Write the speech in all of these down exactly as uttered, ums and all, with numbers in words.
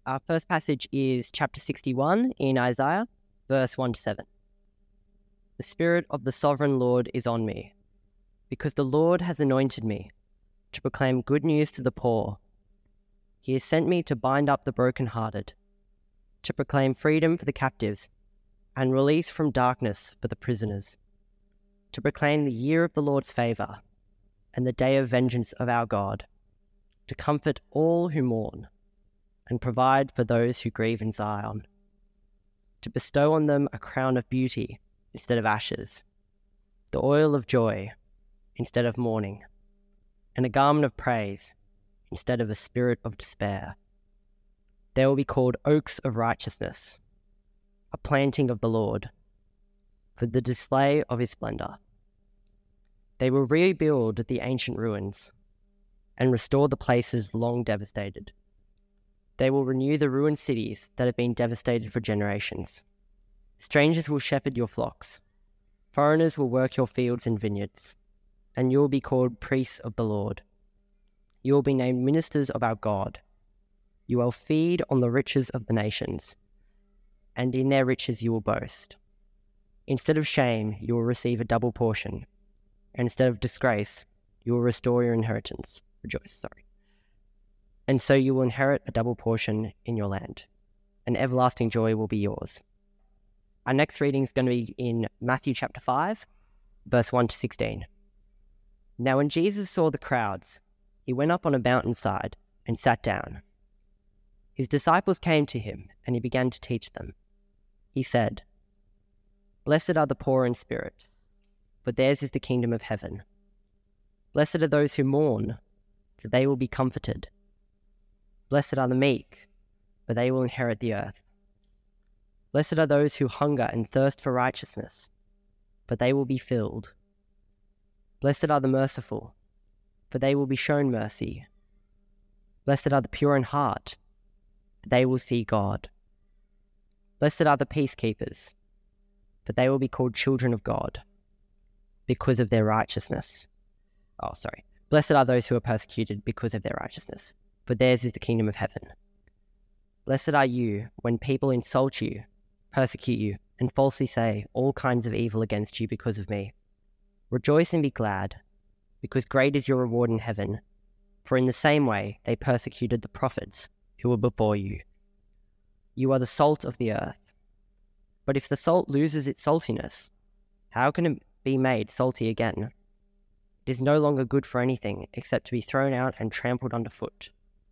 Our first passage is chapter sixty-one in Isaiah, verse one to seven. The Spirit of the Sovereign Lord is on me, because the Lord has anointed me to proclaim good news to the poor. He has sent me to bind up the brokenhearted, to proclaim freedom for the captives and release from darkness for the prisoners, to proclaim the year of the Lord's favour and the day of vengeance of our God, to comfort all who mourn and provide for those who grieve in Zion, to bestow on them a crown of beauty instead of ashes, the oil of joy instead of mourning, and a garment of praise instead of a spirit of despair. They will be called oaks of righteousness, a planting of the Lord, for the display of his splendour. They will rebuild the ancient ruins and restore the places long devastated. They will renew the ruined cities that have been devastated for generations. Strangers will shepherd your flocks. Foreigners will work your fields and vineyards, and you will be called priests of the Lord. You will be named ministers of our God. You will feed on the riches of the nations, and in their riches you will boast. Instead of shame, you will receive a double portion, and instead of disgrace, you will restore your inheritance. Rejoice, sorry. And so you will inherit a double portion in your land, and everlasting joy will be yours. Our next reading is going to be in Matthew chapter five, verse one to sixteen. Now when Jesus saw the crowds, he went up on a mountainside and sat down. His disciples came to him, and he began to teach them. He said, "Blessed are the poor in spirit, for theirs is the kingdom of heaven. Blessed are those who mourn, for they will be comforted. Blessed are the meek, for they will inherit the earth. Blessed are those who hunger and thirst for righteousness, for they will be filled. Blessed are the merciful, for they will be shown mercy. Blessed are the pure in heart, for they will see God. Blessed are the peacekeepers, for they will be called children of God, because of their righteousness. Oh, sorry. Blessed are those who are persecuted because of their righteousness, for theirs is the kingdom of heaven. Blessed are you when people insult you, persecute you, and falsely say all kinds of evil against you because of me. Rejoice and be glad, because great is your reward in heaven, for in the same way they persecuted the prophets who were before you. You are the salt of the earth. But if the salt loses its saltiness, how can it be made salty again? It is no longer good for anything except to be thrown out and trampled underfoot.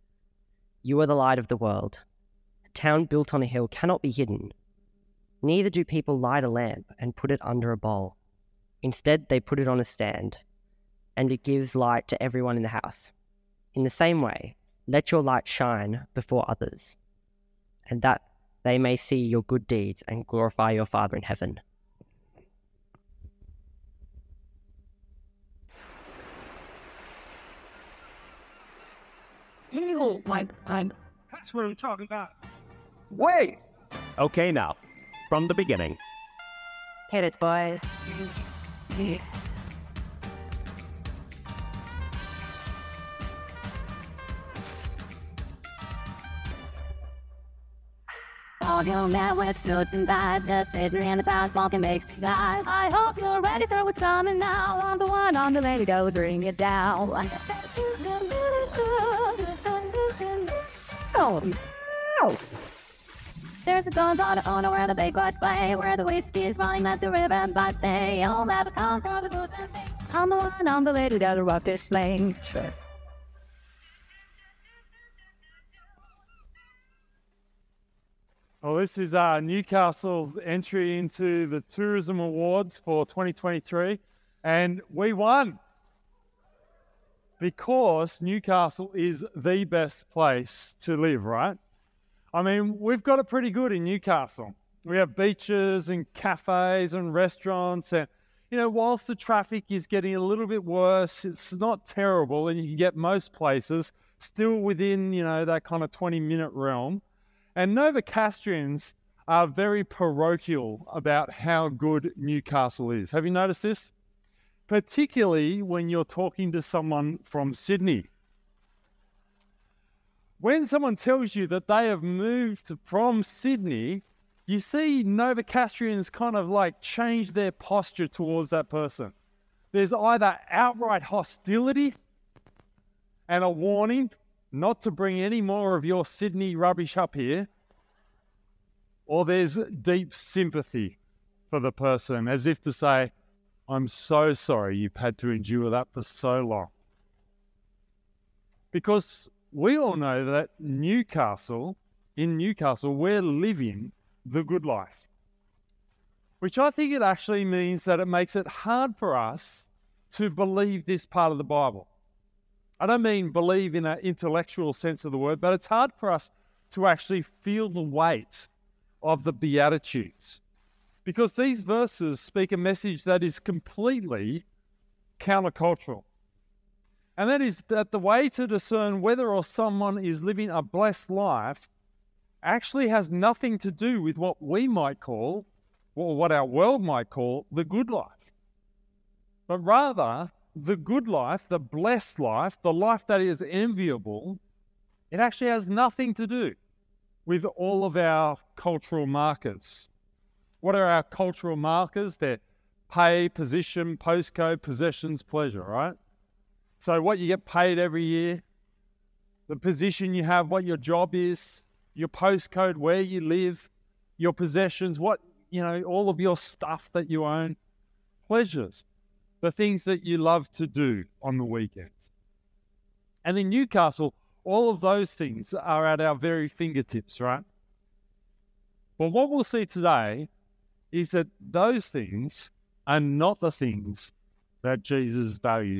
You are the light of the world. A town built on a hill cannot be hidden. Neither do people light a lamp and put it under a bowl. Instead, they put it on a stand, and it gives light to everyone in the house. In the same way, let your light shine before others, and that they may see your good deeds and glorify your Father in heaven." Oh my God. That's what I'm talking about. Wait! Okay, now, from the beginning. Hit it, boys. All young man with suits and ties, just Adrian the time smoking makes guys. I hope you're ready for what's coming now. I'm the one on the lady, go bring it down. Oh, no! There's a ton on the owner where the big boys play, where the whiskey is running at the river, but they all never come for the booze and things. I'm the one on the lady that'll rock this lane. Sure. Well, this is uh, Newcastle's entry into the Tourism Awards for twenty twenty-three, and we won because Newcastle is the best place to live, right? I mean, we've got it pretty good in Newcastle. We have beaches and cafes and restaurants, and, you know, whilst the traffic is getting a little bit worse, it's not terrible, and you can get most places still within, you know, that kind of twenty minute realm. And Novocastrians are very parochial about how good Newcastle is. Have you noticed this? Particularly when you're talking to someone from Sydney. when someone tells you that they have moved from Sydney, you see Novocastrians kind of like change their posture towards that person. There's either outright hostility and a warning not to bring any more of your Sydney rubbish up here, or there's deep sympathy for the person, as if to say, I'm so sorry you've had to endure that for so long. Because we all know that Newcastle, in Newcastle, we're living the good life. Which I think it actually means that it makes it hard for us to believe this part of the Bible. I don't mean believe in an intellectual sense of the word, but it's hard for us to actually feel the weight of the Beatitudes. Because these verses speak a message that is completely countercultural. And that is that the way to discern whether or someone is living a blessed life actually has nothing to do with what we might call, or what our world might call, the good life. But rather, the good life, the blessed life, the life that is enviable, it actually has nothing to do with all of our cultural markers. What are our cultural markers? They're pay, position, postcode, possessions, pleasure, right? So what you get paid every year, the position you have, what your job is, your postcode, where you live, your possessions, what, you know, all of your stuff that you own, pleasures, the things that you love to do on the weekends. And in Newcastle, all of those things are at our very fingertips, right? But what we'll see today is that those things are not the things that Jesus values.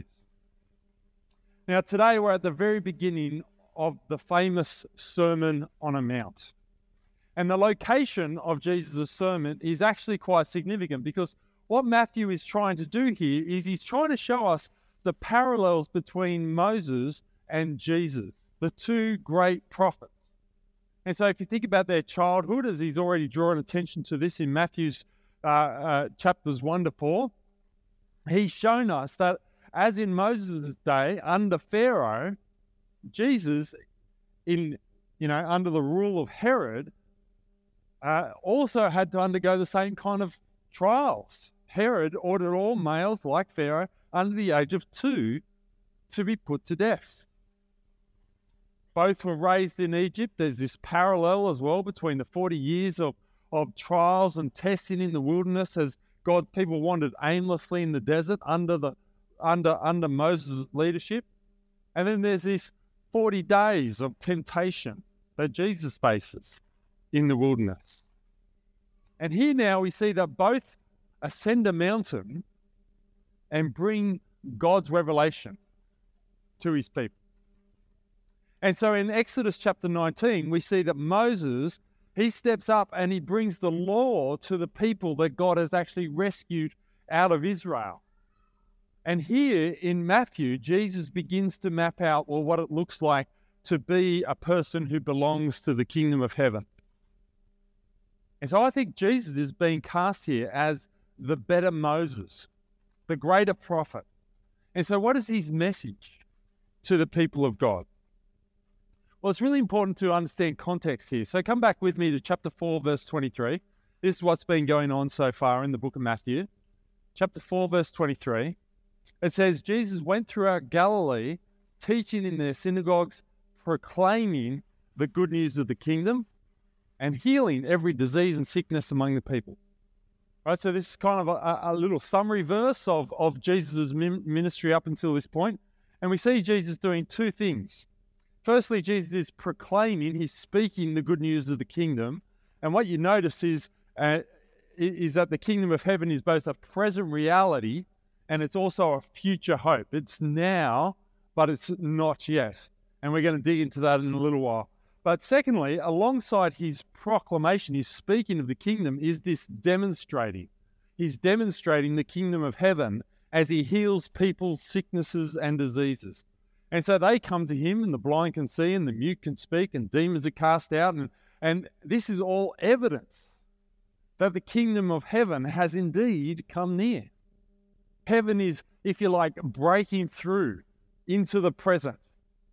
Now, today we're at the very beginning of the famous Sermon on a Mount. And the location of Jesus' sermon is actually quite significant, because what Matthew is trying to do here is he's trying to show us the parallels between Moses and Jesus, the two great prophets. And so if you think about their childhood, as he's already drawn attention to this in Matthew's uh, uh, chapters one to four, he's shown us that as in Moses' day, under Pharaoh, Jesus, in you know, under the rule of Herod, uh, also had to undergo the same kind of trials. Herod ordered all males, like Pharaoh, under the age of two, to be put to death. Both were raised in Egypt. There's this parallel as well between the forty years of, of trials and testing in the wilderness as God's people wandered aimlessly in the desert under the under under Moses' leadership. And then there's this forty days of temptation that Jesus faces in the wilderness. And here now we see that both ascend a mountain and bring God's revelation to his people. And so in Exodus chapter nineteen, we see that Moses, he steps up and he brings the law to the people that God has actually rescued out of Israel. And here in Matthew, Jesus begins to map out, well, what it looks like to be a person who belongs to the kingdom of heaven. And so I think Jesus is being cast here as the better Moses, the greater prophet. And so what is his message to the people of God? Well, it's really important to understand context here. So come back with me to chapter four, verse twenty-three. This is what's been going on so far in the book of Matthew. Chapter four, verse twenty-three. It says, Jesus went throughout Galilee, teaching in their synagogues, proclaiming the good news of the kingdom, and healing every disease and sickness among the people. Right, so this is kind of a, a little summary verse of, of Jesus' ministry up until this point. And we see Jesus doing two things. Firstly, Jesus is proclaiming, he's speaking the good news of the kingdom. And what you notice is, uh, is that the kingdom of heaven is both a present reality and it's also a future hope. It's now, but it's not yet. And we're going to dig into that in a little while. But secondly, alongside his proclamation, his speaking of the kingdom, is this demonstrating. He's demonstrating the kingdom of heaven as he heals people's sicknesses and diseases. And so they come to him, and the blind can see, and the mute can speak, and demons are cast out. And, and this is all evidence that the kingdom of heaven has indeed come near. Heaven is, if you like, breaking through into the present.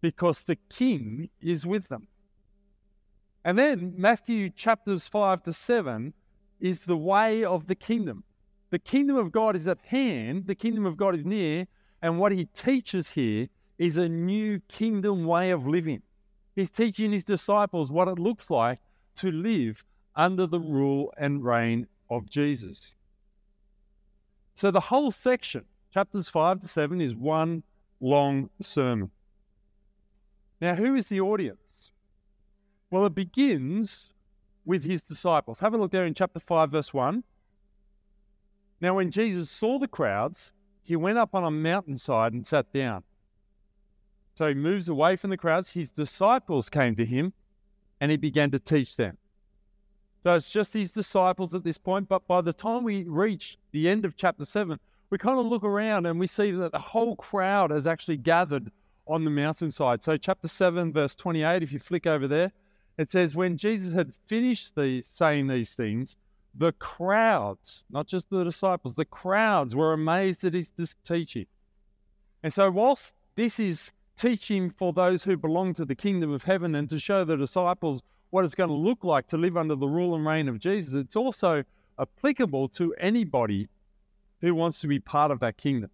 because the king is with them. And then Matthew chapters five to seven is the way of the kingdom. The kingdom of God is at hand, the kingdom of God is near, and what he teaches here is a new kingdom way of living. He's teaching his disciples what it looks like to live under the rule and reign of Jesus. So the whole section, chapters five to seven, is one long sermon. Now, who is the audience? Well, it begins with his disciples. Have a look there in chapter five, verse one. Now, when Jesus saw the crowds, he went up on a mountainside and sat down. So he moves away from the crowds. His disciples came to him and he began to teach them. So it's just his disciples at this point. But by the time we reach the end of chapter seven, we kind of look around and we see that the whole crowd has actually gathered on the mountainside. So chapter seven, verse twenty-eight, if you flick over there, it says, when Jesus had finished these, saying these things, the crowds, not just the disciples, the crowds were amazed at his this teaching. And so whilst this is teaching for those who belong to the kingdom of heaven and to show the disciples what it's going to look like to live under the rule and reign of Jesus, it's also applicable to anybody who wants to be part of that kingdom.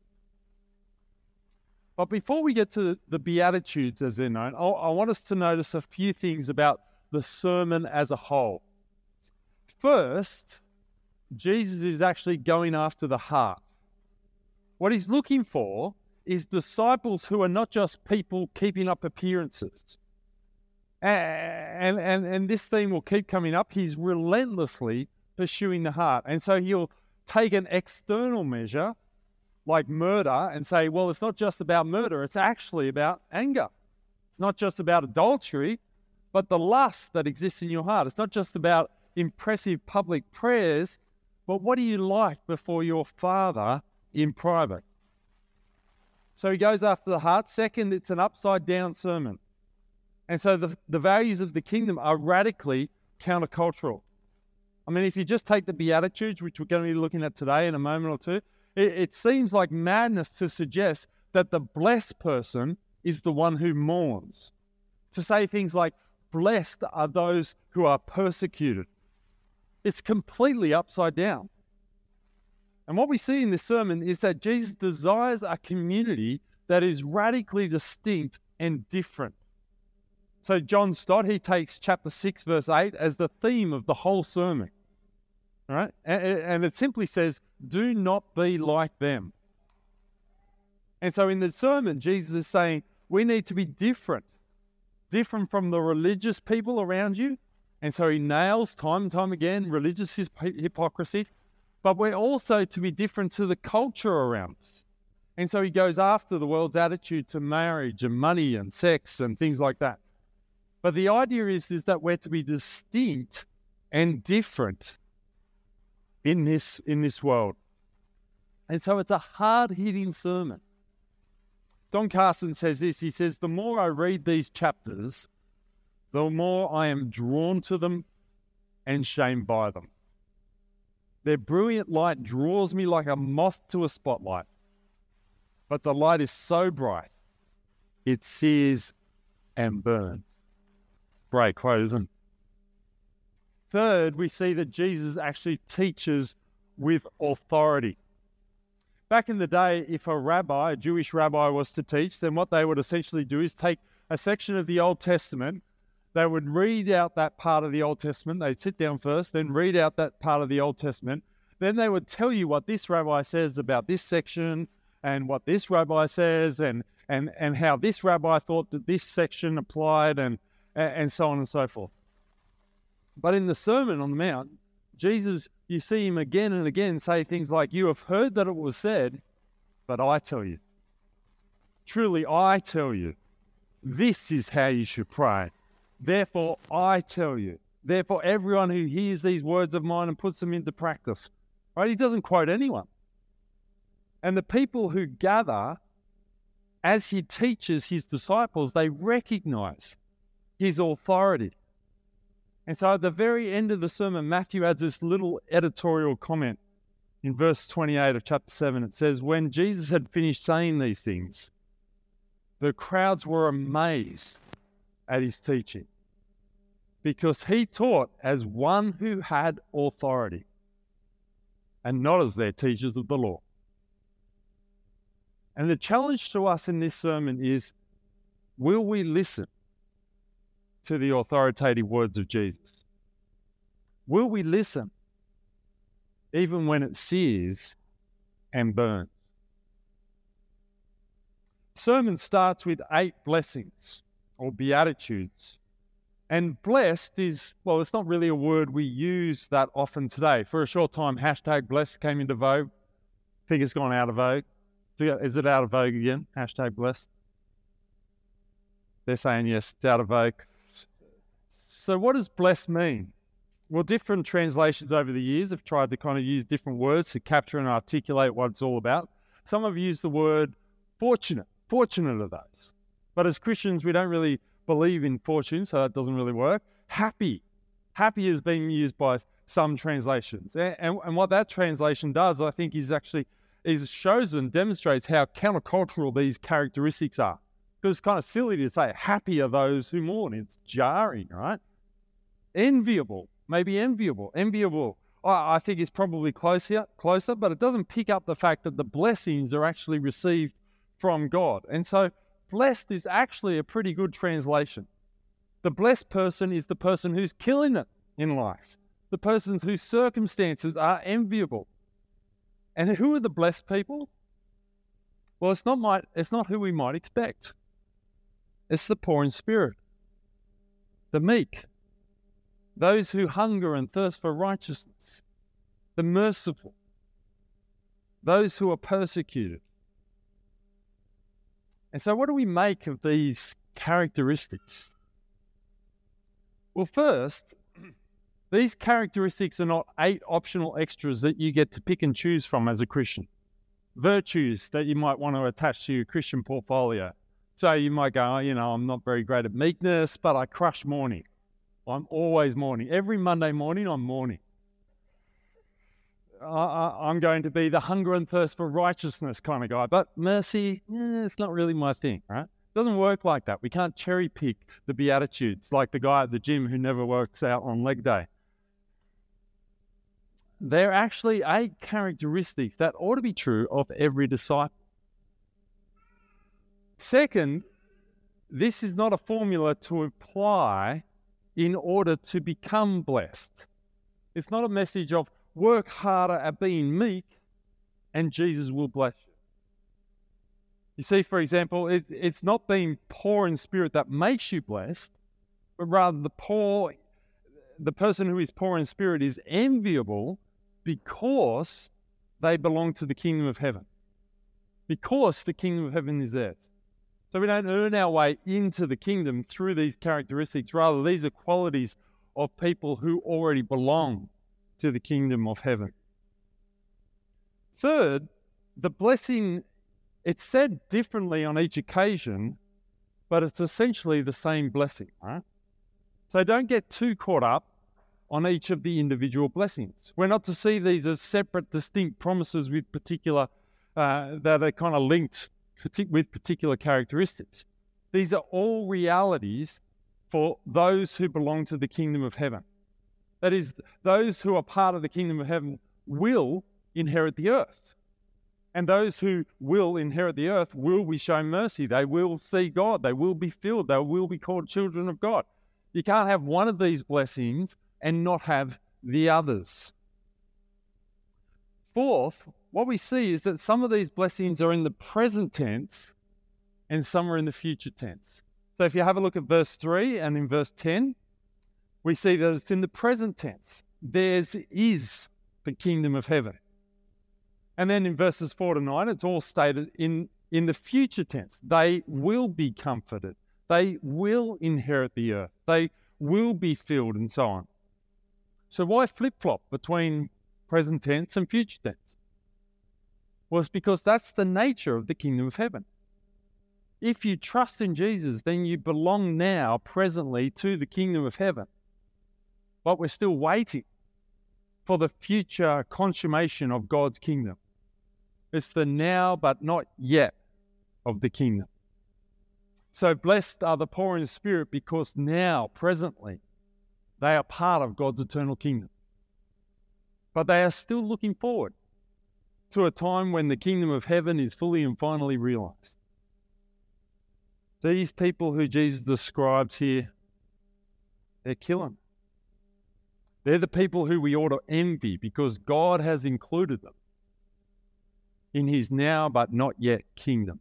But before we get to the Beatitudes as they're known, I want us to notice a few things about the sermon as a whole. First, Jesus is actually going after the heart. What he's looking for is disciples who are not just people keeping up appearances. And, and, and this theme will keep coming up. He's relentlessly pursuing the heart. And so he'll take an external measure like murder and say, well, it's not just about murder, it's actually about anger. It's not just about adultery, but the lust that exists in your heart. It's not just about impressive public prayers, but what do you like before your Father in private? So he goes after the heart. Second, it's an upside down sermon. And so the, the values of the kingdom are radically countercultural. I mean, if you just take the Beatitudes, which we're going to be looking at today in a moment or two, it, it seems like madness to suggest that the blessed person is the one who mourns. To say things like, blessed are those who are persecuted. It's completely upside down. And what we see in this sermon is that Jesus desires a community that is radically distinct and different. So John Stott, he takes chapter six, verse eight as the theme of the whole sermon. All right? And, and it simply says, do not be like them. And so in the sermon, Jesus is saying, we need to be different. Different from the religious people around you. And so he nails time and time again religious hypocrisy. But we're also to be different to the culture around us. And so he goes after the world's attitude to marriage and money and sex and things like that. But the idea is, is that we're to be distinct and different in this, in this world. And so it's a hard-hitting sermon. Don Carson says this, he says, the more I read these chapters, the more I am drawn to them and shamed by them. Their brilliant light draws me like a moth to a spotlight. But the light is so bright, it sears and burns. Great quote, isn't it? Third, we see that Jesus actually teaches with authority. Back in the day, if a rabbi, a Jewish rabbi, was to teach, then what they would essentially do is take a section of the Old Testament, they would read out that part of the Old Testament, they'd sit down first, then read out that part of the Old Testament, then they would tell you what this rabbi says about this section, and what this rabbi says, and and and how this rabbi thought that this section applied, and and so on and so forth. But in the Sermon on the Mount, Jesus, you see him again and again say things like, you have heard that it was said, but I tell you. Truly, I tell you, this is how you should pray. Therefore, I tell you. Therefore, everyone who hears these words of mine and puts them into practice. Right? He doesn't quote anyone. And the people who gather, as he teaches his disciples, they recognize his authority. And so at the very end of the sermon, Matthew adds this little editorial comment in verse twenty-eight of chapter seven. It says, when Jesus had finished saying these things, the crowds were amazed at his teaching because he taught as one who had authority and not as their teachers of the law. And the challenge to us in this sermon is, will we listen to the authoritative words of Jesus? Will we listen even when it sears and burns? Sermon starts with eight blessings or beatitudes. And blessed is, well, it's not really a word we use that often today. For a short time, hashtag blessed came into vogue. I think it's gone out of vogue. Is it out of vogue again? Hashtag blessed. They're saying yes, it's out of vogue. So what does blessed mean? Well, different translations over the years have tried to kind of use different words to capture and articulate what it's all about. Some have used the word fortunate. Fortunate are those. But as Christians, we don't really believe in fortune, so that doesn't really work. Happy. Happy is being used by some translations. And, and, and what that translation does, I think, is actually is shows and demonstrates how countercultural these characteristics are. Because it's kind of silly to say, happy are those who mourn. It's jarring, right? Enviable. Maybe enviable. Enviable, I, I think, is probably closer, closer, but it doesn't pick up the fact that the blessings are actually received from God. And so blessed is actually a pretty good translation. The blessed person is the person who's killing it in life. The persons whose circumstances are enviable. And who are the blessed people? Well, it's not my, it's not who we might expect. It's the poor in spirit, the meek, those who hunger and thirst for righteousness, the merciful, those who are persecuted. And so what do we make of these characteristics? Well, first, these characteristics are not eight optional extras that you get to pick and choose from as a Christian. Virtues that you might want to attach to your Christian portfolio. So you might go, oh, you know, I'm not very great at meekness, but I crush mourning. I'm always mourning. Every Monday morning, I'm mourning. I, I'm going to be the hunger and thirst for righteousness kind of guy. But mercy, eh, it's not really my thing, right? It doesn't work like that. We can't cherry pick the Beatitudes like the guy at the gym who never works out on leg day. They're actually eight characteristics that ought to be true of every disciple. Second, this is not a formula to apply in order to become blessed. It's not a message of work harder at being meek and Jesus will bless you. You see, for example, it, it's not being poor in spirit that makes you blessed, but rather the poor, the person who is poor in spirit is enviable because they belong to the kingdom of heaven. Because the kingdom of heaven is theirs. So we don't earn our way into the kingdom through these characteristics. Rather, these are qualities of people who already belong to the kingdom of heaven. Third, the blessing, it's said differently on each occasion, but it's essentially the same blessing, right? So don't get too caught up on each of the individual blessings. We're not to see these as separate, distinct promises with particular, uh, that are kind of linked with particular characteristics. These are all realities for those who belong to the kingdom of heaven. That is, those who are part of the kingdom of heaven will inherit the earth. And those who will inherit the earth will be shown mercy. They will see God. They will be filled. They will be called children of God. You can't have one of these blessings and not have the others. Fourth, what we see is that some of these blessings are in the present tense and some are in the future tense. So if you have a look at verse three and in verse ten, we see that it's in the present tense. Theirs is the kingdom of heaven. And then in verses four to nine, it's all stated in, in the future tense. They will be comforted. They will inherit the earth. They will be filled and so on. So why flip-flop between present tense and future tense? Well, it's because that's the nature of the kingdom of heaven. If you trust in Jesus, then you belong now, presently, to the kingdom of heaven. But we're still waiting for the future consummation of God's kingdom. It's the now but not yet of the kingdom. So blessed are the poor in spirit, because now, presently, they are part of God's eternal kingdom. But they are still looking forward to a time when the kingdom of heaven is fully and finally realized. These people who Jesus describes here, they're killing. They're the people who we ought to envy, because God has included them in his now but not yet kingdom.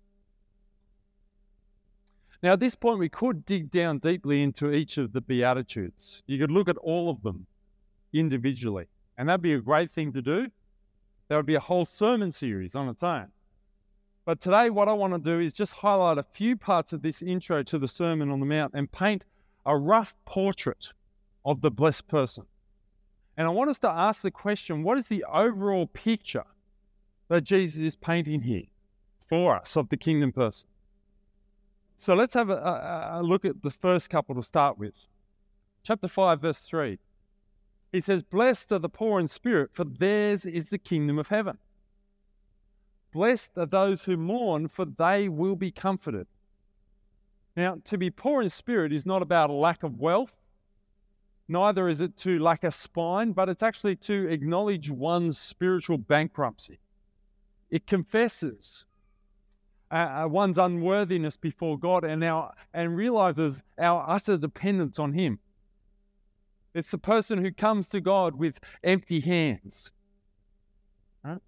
Now, at this point, we could dig down deeply into each of the Beatitudes. You could look at all of them individually, and that'd be a great thing to do. That would be a whole sermon series on its own. But today, what I want to do is just highlight a few parts of this intro to the Sermon on the Mount and paint a rough portrait of the blessed person. And I want us to ask the question, what is the overall picture that Jesus is painting here for us of the kingdom person? So let's have a, a, a look at the first couple to start with. Chapter five, verse three. He says, "Blessed are the poor in spirit, for theirs is the kingdom of heaven. Blessed are those who mourn, for they will be comforted." Now, to be poor in spirit is not about a lack of wealth, neither is it to lack a spine, but it's actually to acknowledge one's spiritual bankruptcy. It confesses uh, one's unworthiness before God and, our, and realizes our utter dependence on him. It's the person who comes to God with empty hands. Right?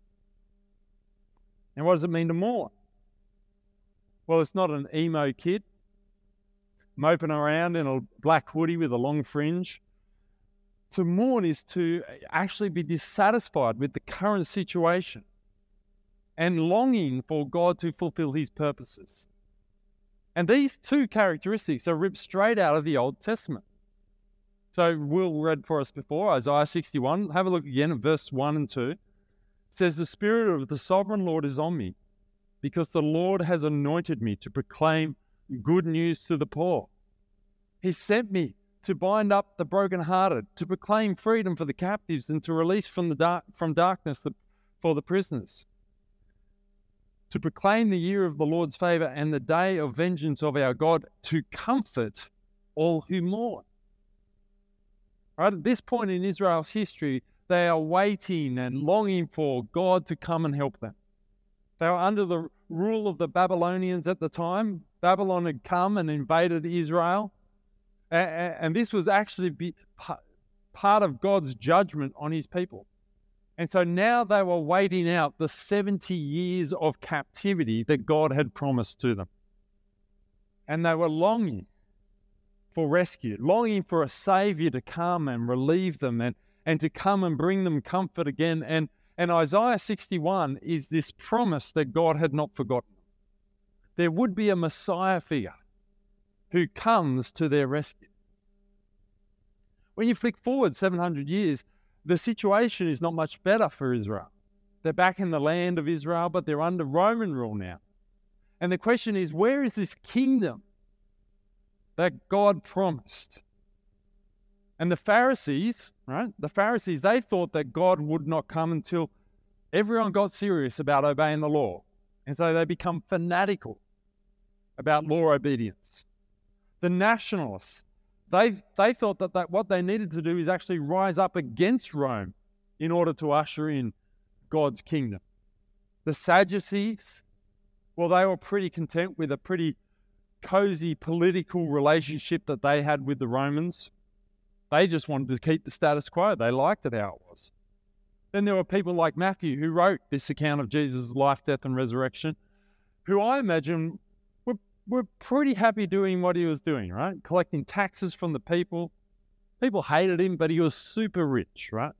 And what does it mean to mourn? Well, it's not an emo kid moping around in a black hoodie with a long fringe. To mourn is to actually be dissatisfied with the current situation and longing for God to fulfill his purposes. And these two characteristics are ripped straight out of the Old Testament. So Will read for us before, Isaiah sixty-one. Have a look again at verse one and two. It says, "The Spirit of the Sovereign Lord is on me, because the Lord has anointed me to proclaim good news to the poor. He sent me to bind up the brokenhearted, to proclaim freedom for the captives, and to release from the dark from darkness the, for the prisoners, to proclaim the year of the Lord's favor and the day of vengeance of our God, to comfort all who mourn." Right at this point in Israel's history, they are waiting and longing for God to come and help them. They were under the rule of the Babylonians at the time. Babylon had come and invaded Israel. And this was actually be part of God's judgment on his people. And so now they were waiting out the seventy years of captivity that God had promised to them. And they were longing for rescue, longing for a Savior to come and relieve them and, and to come and bring them comfort again. And, and Isaiah sixty-one is this promise that God had not forgotten. There would be a Messiah figure who comes to their rescue. When you flick forward seven hundred years, the situation is not much better for Israel. They're back in the land of Israel, but they're under Roman rule now. And the question is, where is this kingdom that God promised? And the Pharisees, right? The Pharisees, they thought that God would not come until everyone got serious about obeying the law. And so they become fanatical about law obedience. The nationalists, they they thought that, that what they needed to do is actually rise up against Rome in order to usher in God's kingdom. The Sadducees, well, they were pretty content with a pretty cozy political relationship that they had with the Romans. They just wanted to keep the status quo. They liked it how it was. Then there were people like Matthew, who wrote this account of Jesus' life, death, and resurrection, who I imagine were, were pretty happy doing what he was doing, right? Collecting taxes from the people. People hated him, but he was super rich, right?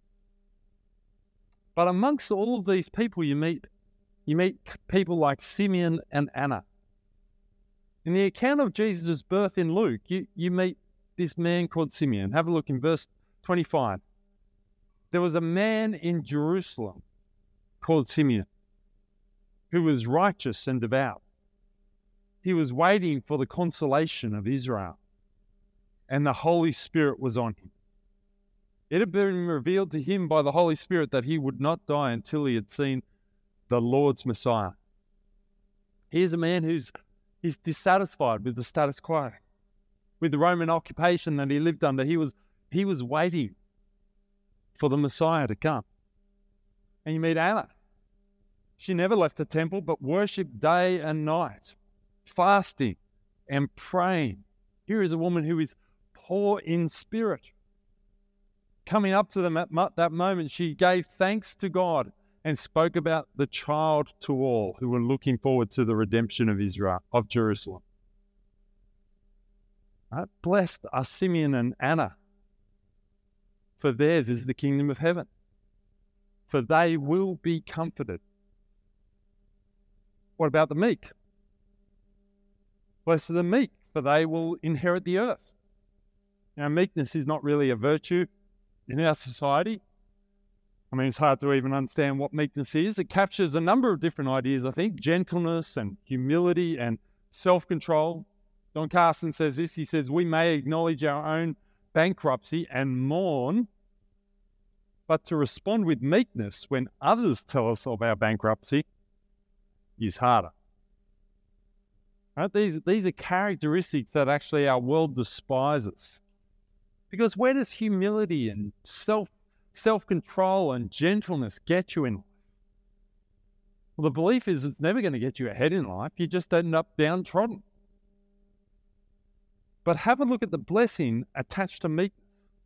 But amongst all of these people you meet, you meet people like Simeon and Anna. In the account of Jesus' birth in Luke, you, you meet this man called Simeon. Have a look in verse twenty-five. There was a man in Jerusalem called Simeon who was righteous and devout. He was waiting for the consolation of Israel, and the Holy Spirit was on him. It had been revealed to him by the Holy Spirit that he would not die until he had seen the Lord's Messiah. Here's a man who's He's dissatisfied with the status quo. With the Roman occupation that he lived under, he was, he was waiting for the Messiah to come. And you meet Anna. She never left the temple, but worshipped day and night, fasting and praying. Here is a woman who is poor in spirit. Coming up to them at that moment, she gave thanks to God and spoke about the child to all who were looking forward to the redemption of Israel, of Jerusalem. Right? Blessed are Simeon and Anna, for theirs is the kingdom of heaven, for they will be comforted. What about the meek? Blessed are the meek, for they will inherit the earth. Now, meekness is not really a virtue in our society. I mean, it's hard to even understand what meekness is. It captures a number of different ideas, I think. Gentleness and humility and self-control. Don Carson says this. He says, we may acknowledge our own bankruptcy and mourn, but to respond with meekness when others tell us of our bankruptcy is harder. Right? These, these are characteristics that actually our world despises. Because where does humility and self, self-control and gentleness get you in life? Well, the belief is it's never going to get you ahead in life. You just end up downtrodden. But have a look at the blessing attached to meekness.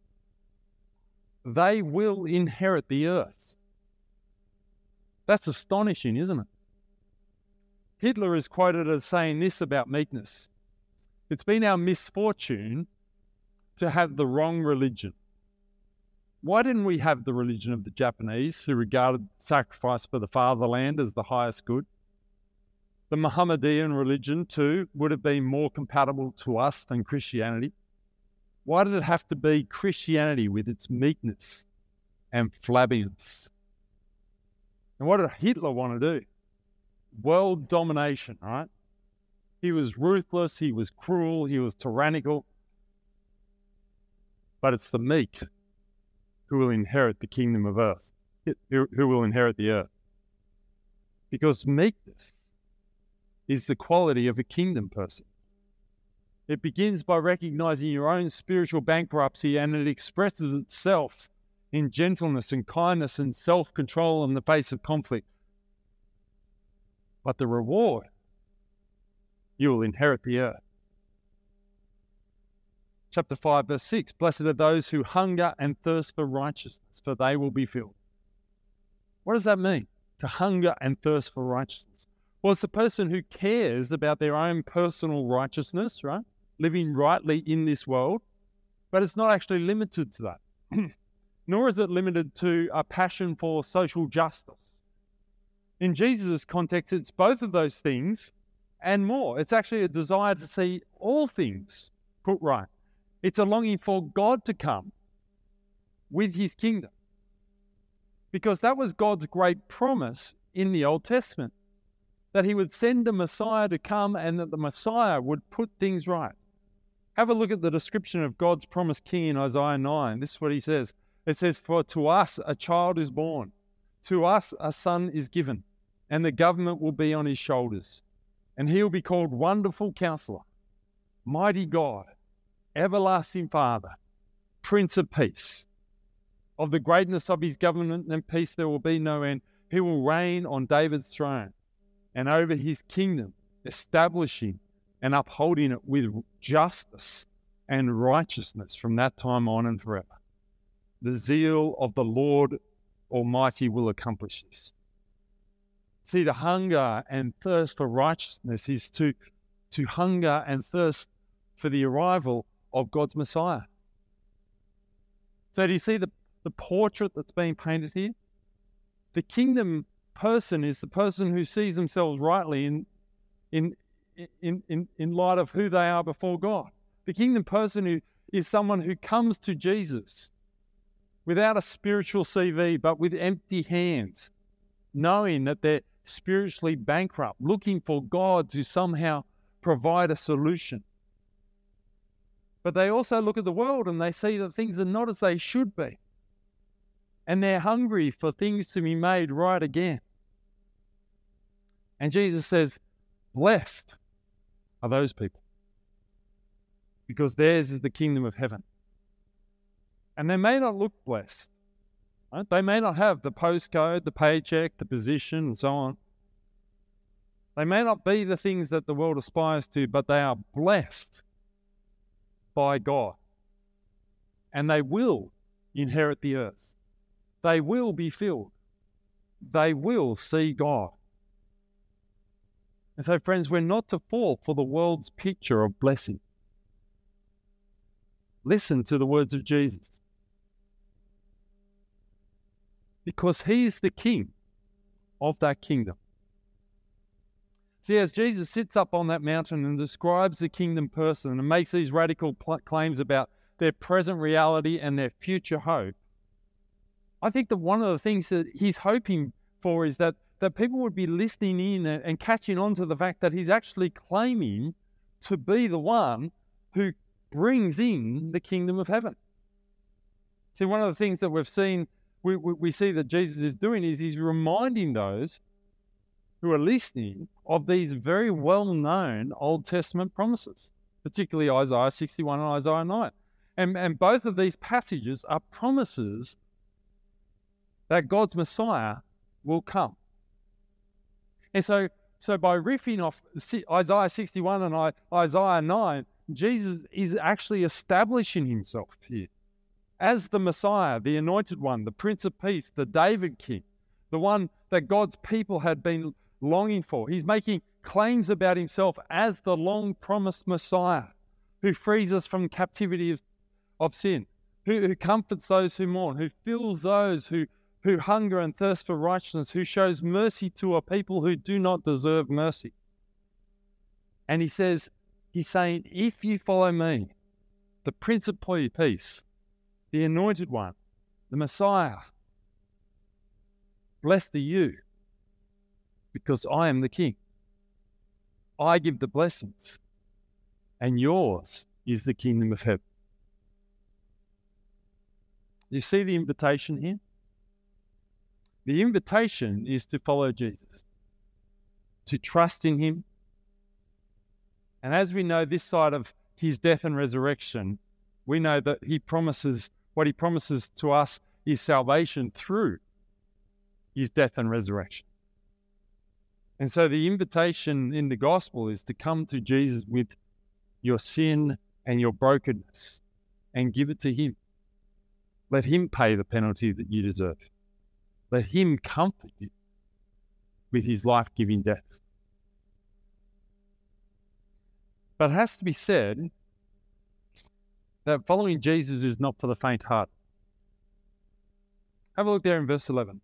They will inherit the earth. That's astonishing, isn't it? Hitler is quoted as saying this about meekness. It's been our misfortune to have the wrong religion. Why didn't we have the religion of the Japanese, who regarded sacrifice for the fatherland as the highest good? The Mohammedan religion, too, would have been more compatible to us than Christianity. Why did it have to be Christianity with its meekness and flabbiness? And what did Hitler want to do? World domination, right? He was ruthless, he was cruel, he was tyrannical. But it's the meek who will inherit the kingdom of earth, who, who will inherit the earth. Because meekness is the quality of a kingdom person. It begins by recognizing your own spiritual bankruptcy, and it expresses itself in gentleness and kindness and self-control in the face of conflict. But the reward, you will inherit the earth. Chapter five, verse six, blessed are those who hunger and thirst for righteousness, for they will be filled. What does that mean, to hunger and thirst for righteousness? Well, it's the person who cares about their own personal righteousness, right? Living rightly in this world, but it's not actually limited to that. Nor is it limited to a passion for social justice. In Jesus' context, it's both of those things and more. It's actually a desire to see all things put right. It's a longing for God to come with his kingdom. Because that was God's great promise in the Old Testament, that he would send a Messiah to come and that the Messiah would put things right. Have a look at the description of God's promised king in Isaiah nine. This is what he says. It says, for to us a child is born, to us a son is given, and the government will be on his shoulders. And he will be called Wonderful Counselor, Mighty God, Everlasting Father, Prince of Peace. Of the greatness of his government and peace there will be no end. He will reign on David's throne and over his kingdom, establishing and upholding it with justice and righteousness from that time on and forever. The zeal of the Lord Almighty will accomplish this. See, the hunger and thirst for righteousness is to, to hunger and thirst for the arrival of God's Messiah. So do you see the, the portrait that's being painted here? The kingdom person is the person who sees themselves rightly in, in, in, in, in light of who they are before God. The kingdom person who is someone who comes to Jesus without a spiritual C V, but with empty hands, knowing that they're spiritually bankrupt, looking for God to somehow provide a solution. But they also look at the world and they see that things are not as they should be. And they're hungry for things to be made right again. And Jesus says, blessed are those people, because theirs is the kingdom of heaven. And they may not look blessed. Right? They may not have the postcode, the paycheck, the position, and so on. They may not be the things that the world aspires to, but they are blessed by God. And they will inherit the earth. They will be filled. They will see God. And so, friends, we're not to fall for the world's picture of blessing. Listen to the words of Jesus. Because he is the king of that kingdom. See, as Jesus sits up on that mountain and describes the kingdom person and makes these radical pl- claims about their present reality and their future hope, I think that one of the things that he's hoping for is that, that people would be listening in and, and catching on to the fact that he's actually claiming to be the one who brings in the kingdom of heaven. See, one of the things that we've seen, we, we, we see that Jesus is doing is he's reminding those who are listening of these very well-known Old Testament promises, particularly Isaiah sixty-one and Isaiah nine. And, and both of these passages are promises that God's Messiah will come. And so, so by riffing off Isaiah sixty-one and Isaiah nine, Jesus is actually establishing himself here as the Messiah, the anointed one, the Prince of Peace, the David King, the one that God's people had been longing for. He's making claims about himself as the long-promised Messiah who frees us from captivity of, of sin, who, who comforts those who mourn, who fills those who, who hunger and thirst for righteousness, who shows mercy to a people who do not deserve mercy. And he says, he's saying, if you follow me, the Prince of Peace, the anointed one, the Messiah, blessed are you, because I am the King. I give the blessings, and yours is the kingdom of heaven. You see the invitation here? The invitation is to follow Jesus, to trust in him. And as we know this side of his death and resurrection, we know that he promises, what he promises to us is salvation through his death and resurrection. And so the invitation in the gospel is to come to Jesus with your sin and your brokenness and give it to him. Let him pay the penalty that you deserve. Let him comfort you with his life-giving death. But it has to be said that following Jesus is not for the faint-hearted. Have a look there in verse eleven.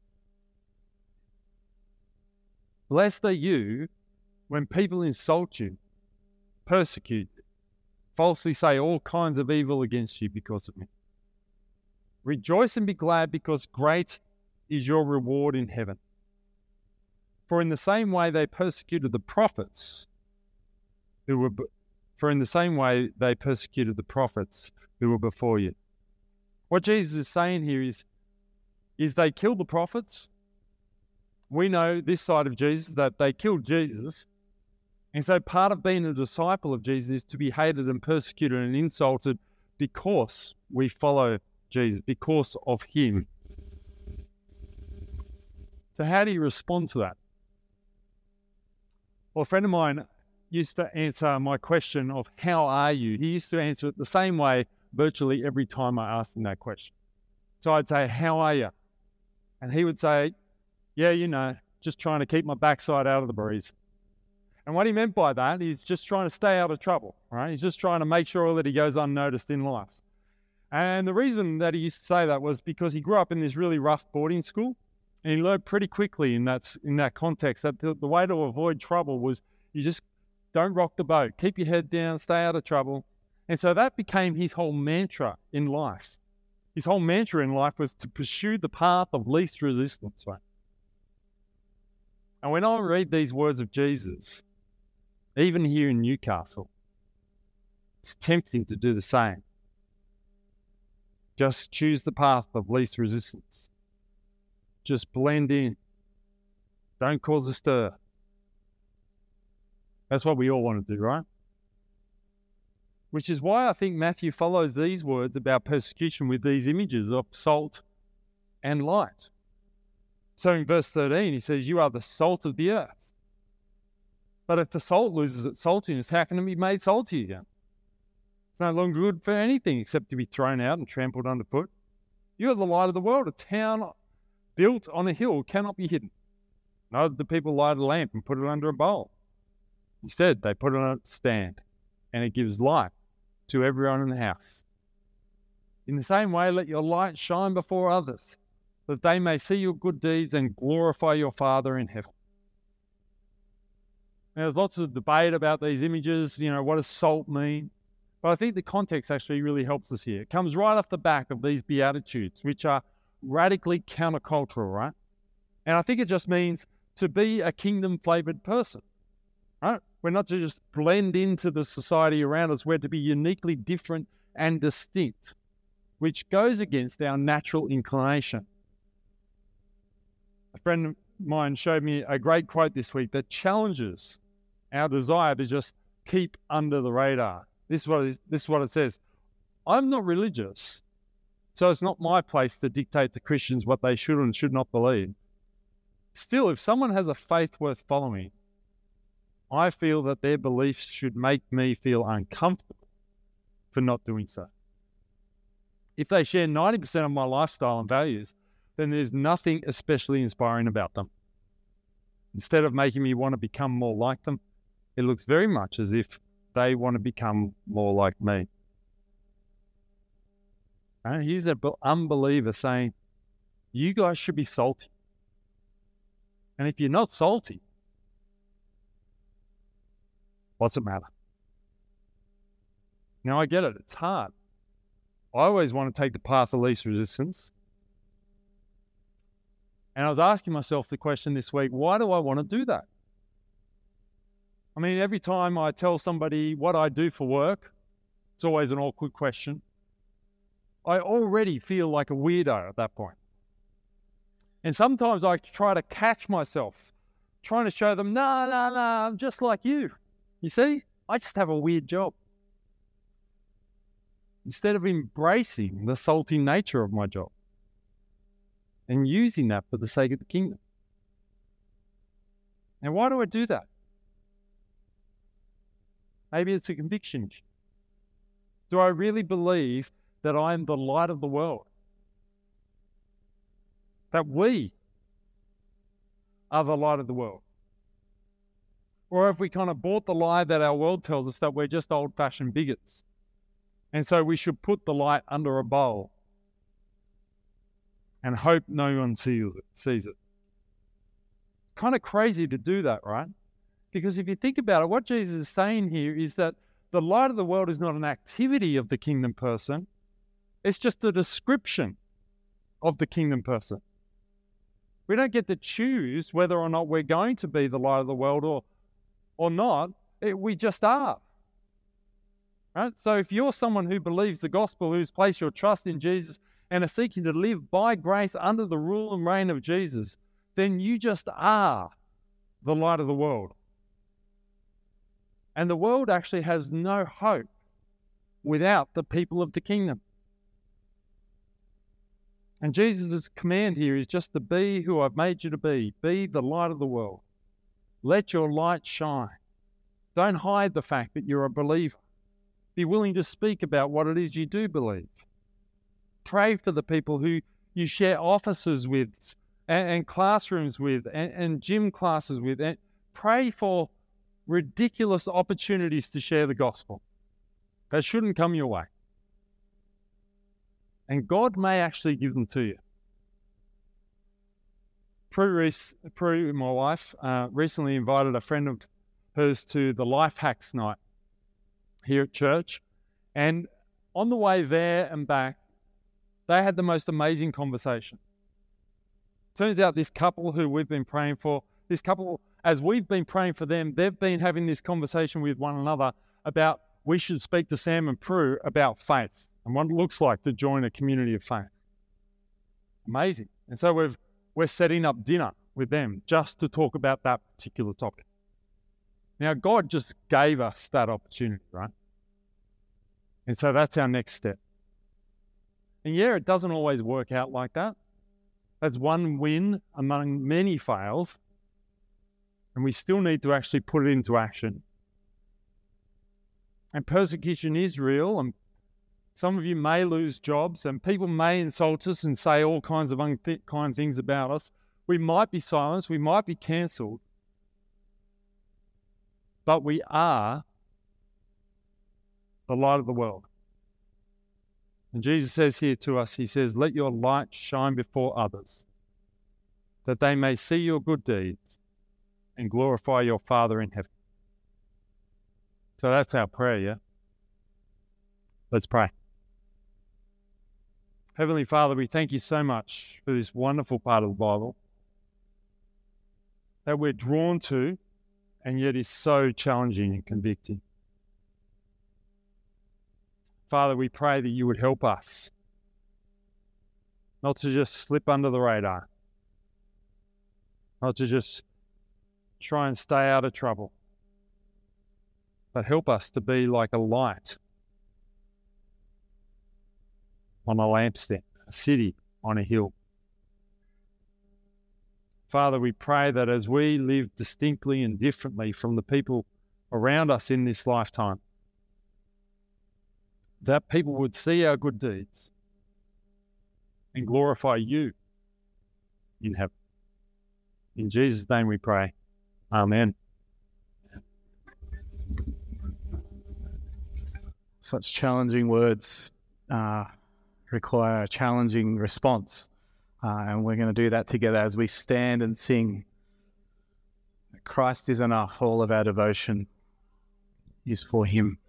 Blessed are you when people insult you, persecute you, falsely say all kinds of evil against you because of me. Rejoice and be glad, because great is your reward in heaven. For in the same way they persecuted the prophets who were, for in the same way they persecuted the prophets who were before you. What Jesus is saying here is, is they killed the prophets. We know this side of Jesus that they killed Jesus. And so part of being a disciple of Jesus is to be hated and persecuted and insulted because we follow Jesus, because of him. So how do you respond to that? Well, a friend of mine used to answer my question of how are you? He used to answer it the same way virtually every time I asked him that question. So I'd say, how are you? And he would say, yeah, you know, just trying to keep my backside out of the breeze. And what he meant by that is just trying to stay out of trouble, right? He's just trying to make sure that he goes unnoticed in life. And the reason that he used to say that was because he grew up in this really rough boarding school, and he learned pretty quickly in that, in that context that the, the way to avoid trouble was you just don't rock the boat, keep your head down, stay out of trouble. And so that became his whole mantra in life. His whole mantra in life was to pursue the path of least resistance, right? And when I read these words of Jesus, even here in Newcastle, it's tempting to do the same. Just choose the path of least resistance. Just blend in. Don't cause a stir. That's what we all want to do, right? which is why I think Matthew follows these words about persecution with these images of salt and light. So in verse thirteen, he says, you are the salt of the earth. But if the salt loses its saltiness, how can it be made salty again? It's no longer good for anything except to be thrown out and trampled underfoot. You are the light of the world. A town built on a hill cannot be hidden. Neither do people light a lamp and put it under a bowl. Instead, they put it on a stand, and it gives light to everyone in the house. In the same way, let your light shine before others, that they may see your good deeds and glorify your Father in heaven. Now, there's lots of debate about these images. You know, what does salt mean? But I think the context actually really helps us here. It comes right off the back of these Beatitudes, which are radically countercultural, right? And I think it just means to be a kingdom-flavored person, right? We're not to just blend into the society around us. We're to be uniquely different and distinct, which goes against our natural inclination. A friend of mine showed me a great quote this week that challenges our desire to just keep under the radar. This is what it, this is what it says. I'm not religious, so it's not my place to dictate to Christians what they should and should not believe. Still, if someone has a faith worth following, I feel that their beliefs should make me feel uncomfortable for not doing so. If they share ninety percent of my lifestyle and values, then there's nothing especially inspiring about them. Instead of making me want to become more like them, it looks very much as if they want to become more like me. And here's an unbeliever saying, you guys should be salty. And if you're not salty, what's it matter? Now, I get it. It's hard. I always want to take the path of least resistance. And I was asking myself the question this week, why do I want to do that? I mean, every time I tell somebody what I do for work, it's always an awkward question. I already feel like a weirdo at that point. And sometimes I try to catch myself, trying to show them, no, no, no, I'm just like you. You see, I just have a weird job. Instead of embracing the salty nature of my job and using that for the sake of the kingdom. Now, why do I do that? Maybe it's a conviction issue. Do I really believe that I am the light of the world? That we are the light of the world? Or have we kind of bought the lie that our world tells us that we're just old-fashioned bigots? And so we should put the light under a bowl and hope no one sees it. Sees it. Kind of crazy to do that, right? Because if you think about it, what Jesus is saying here is that the light of the world is not an activity of the kingdom person. It's just a description of the kingdom person. We don't get to choose whether or not we're going to be the light of the world or, or not. It, we just are. Right? So if you're someone who believes the gospel, who's placed your trust in Jesus and are seeking to live by grace under the rule and reign of Jesus, then you just are the light of the world. And the world actually has no hope without the people of the kingdom. And Jesus' command here is just to be who I've made you to be. Be the light of the world. Let your light shine. Don't hide the fact that you're a believer. Be willing to speak about what it is you do believe. Pray for the people who you share offices with and, and classrooms with and, and gym classes with. And pray for ridiculous opportunities to share the gospel. That shouldn't come your way. And God may actually give them to you. Prue, Prue my wife, uh, recently invited a friend of hers to the Life Hacks night here at church. And on the way there and back, they had the most amazing conversation. Turns out this couple who we've been praying for, this couple, as we've been praying for them, they've been having this conversation with one another about we should speak to Sam and Prue about faith and what it looks like to join a community of faith. Amazing. And so we've, we're setting up dinner with them just to talk about that particular topic. Now, God just gave us that opportunity, right? And so that's our next step. And yeah, it doesn't always work out like that. That's one win among many fails. And we still need to actually put it into action. And persecution is real, and some of you may lose jobs, and people may insult us and say all kinds of unkind things about us. We might be silenced, we might be cancelled, but we are the light of the world. And Jesus says here to us, he says, let your light shine before others, that they may see your good deeds and glorify your Father in heaven. So that's our prayer, yeah? Let's pray. Heavenly Father, we thank you so much for this wonderful part of the Bible that we're drawn to and yet is so challenging and convicting. Father, we pray that you would help us not to just slip under the radar, not to just try and stay out of trouble, but help us to be like a light on a lampstand, a city on a hill. Father, we pray that as we live distinctly and differently from the people around us in this lifetime, that people would see our good deeds and glorify you in heaven. In Jesus' name we pray. Amen. Such challenging words uh, require a challenging response. Uh, and we're going to do that together as we stand and sing. Christ is enough. All of our devotion is for him.